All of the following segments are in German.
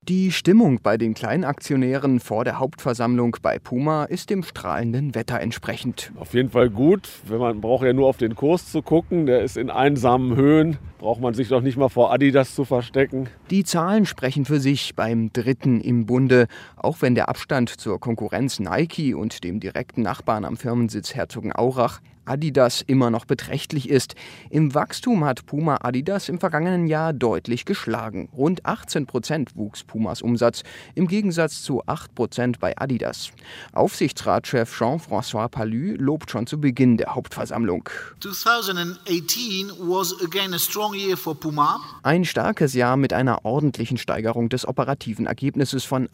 Die Stimmung bei den Kleinaktionären vor der Hauptversammlung bei Puma ist dem strahlenden Wetter entsprechend. Auf jeden Fall gut. Man braucht ja nur auf den Kurs zu gucken. Der ist in einsamen Höhen. Braucht man sich doch nicht mal vor Adidas zu verstecken. Die Zahlen sprechen für sich beim Dritten im Bunde. Auch wenn der Abstand zur Konkurrenz Nike und dem direkten Nachbarn am Firmensitz Herzogenaurach Adidas immer noch beträchtlich ist. Im Wachstum hat Puma Adidas im vergangenen Jahr deutlich geschlagen. Rund 18% wuchs Pumas Umsatz, im Gegensatz zu 8% bei Adidas. Aufsichtsratschef Jean-François Palus lobt schon zu Beginn der Hauptversammlung. 2018 was again a strong year for Puma. Ein starkes Jahr mit einer ordentlichen Steigerung des operativen Ergebnisses von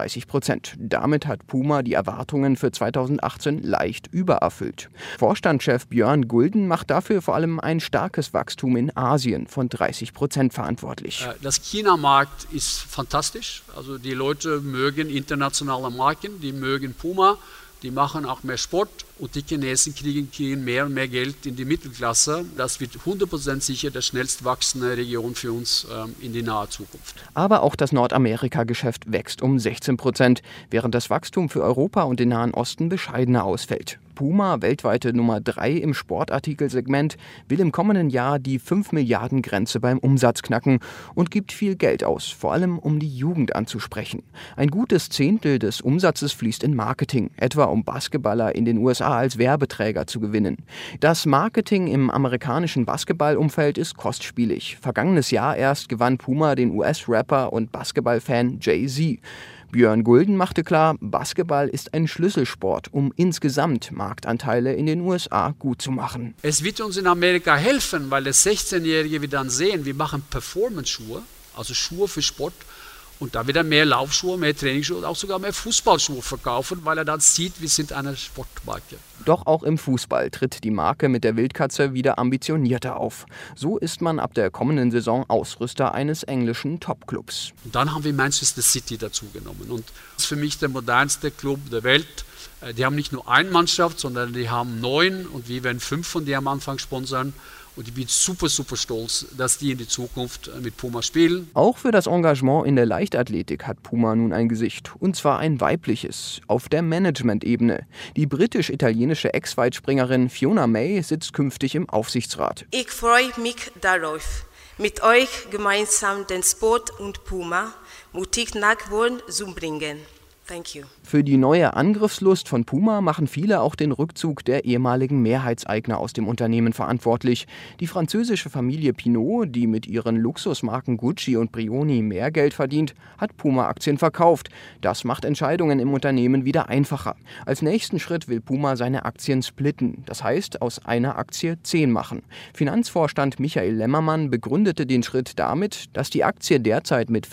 38%. Damit hat Puma die Erwartungen für 2018 leicht übererfüllt. Vorstandschef Björn Gulden macht dafür vor allem ein starkes Wachstum in Asien von 30% verantwortlich. Das China-Markt ist fantastisch. Also die Leute mögen internationale Marken, die mögen Puma, die machen auch mehr Sport und die Chinesen kriegen mehr und mehr Geld in die Mittelklasse. Das wird 100% sicher die schnellst wachsende Region für uns in die nahe Zukunft. Aber auch das Nordamerika-Geschäft wächst um 16%, während das Wachstum für Europa und den Nahen Osten bescheidener ausfällt. Puma, weltweite Nummer 3 im Sportartikelsegment, will im kommenden Jahr die 5-Milliarden-Grenze beim Umsatz knacken und gibt viel Geld aus, vor allem um die Jugend anzusprechen. Ein gutes Zehntel des Umsatzes fließt in Marketing, etwa um Basketballer in den USA als Werbeträger zu gewinnen. Das Marketing im amerikanischen Basketballumfeld ist kostspielig. Vergangenes Jahr erst gewann Puma den US-Rapper und Basketballfan Jay-Z. Björn Gulden machte klar, Basketball ist ein Schlüsselsport, um insgesamt Marktanteile in den USA gut zu machen. Es wird uns in Amerika helfen, weil das 16-Jährige wir dann sehen, wir machen Performance-Schuhe, also Schuhe für Sport. Und da wird er mehr Laufschuhe, mehr Trainingsschuhe und auch sogar mehr Fußballschuhe verkaufen, weil er dann sieht, wir sind eine Sportmarke. Doch auch im Fußball tritt die Marke mit der Wildkatze wieder ambitionierter auf. So ist man ab der kommenden Saison Ausrüster eines englischen Topclubs. Und dann haben wir Manchester City dazu genommen. Und das ist für mich der modernste Club der Welt. Die haben nicht nur eine Mannschaft, sondern die haben 9 und wir werden 5 von denen am Anfang sponsern. Und ich bin super stolz, dass die in die Zukunft mit Puma spielen. Auch für das Engagement in der Leichtathletik hat Puma nun ein Gesicht. Und zwar ein weibliches, auf der Management-Ebene. Die britisch-italienische Ex-Weitspringerin Fiona May sitzt künftig im Aufsichtsrat. Ich freue mich darauf, mit euch gemeinsam den Sport und Puma mutig nach vorn zu bringen. Thank you. Für die neue Angriffslust von Puma machen viele auch den Rückzug der ehemaligen Mehrheitseigner aus dem Unternehmen verantwortlich. Die französische Familie Pinault, die mit ihren Luxusmarken Gucci und Brioni mehr Geld verdient, hat Puma-Aktien verkauft. Das macht Entscheidungen im Unternehmen wieder einfacher. Als nächsten Schritt will Puma seine Aktien splitten, das heißt aus einer Aktie 10 machen. Finanzvorstand Michael Lemmermann begründete den Schritt damit, dass die Aktie derzeit mit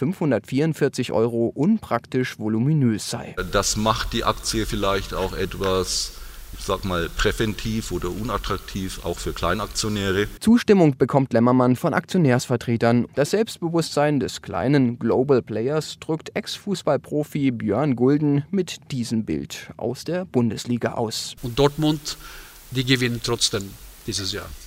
544 € unpraktisch voluminös sei. Das macht die Aktie vielleicht auch etwas, ich sag mal, präventiv oder unattraktiv, auch für Kleinaktionäre. Zustimmung bekommt Lemmermann von Aktionärsvertretern. Das Selbstbewusstsein des kleinen Global Players drückt Ex-Fußballprofi Björn Gulden mit diesem Bild aus der Bundesliga aus. Und Dortmund, die gewinnen trotzdem dieses Jahr.